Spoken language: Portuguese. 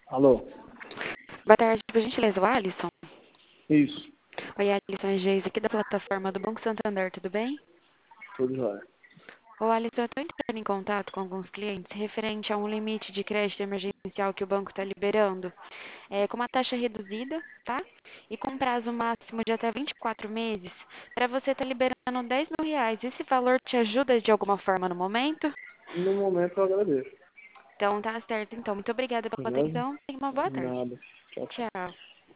Alô? Boa tarde, por gentileza, o Alisson. Isso, Oi, Alisson, é Geise aqui da plataforma do Banco Santander, tudo bem? tudo jóia. Ô, Alisson, eu estou entrando em contato com alguns clientes referente a um limite de crédito emergencial que o banco está liberando, com uma taxa reduzida, tá? E com prazo máximo de até 24 meses, para você estar liberando R$ 10.000. Esse valor te ajuda de alguma forma no momento? No momento eu agradeço. Então, tá certo. Então, muito obrigada pela Beleza? atenção. Tenha uma boa tarde. Nada. Tchau, tchau. Tchau.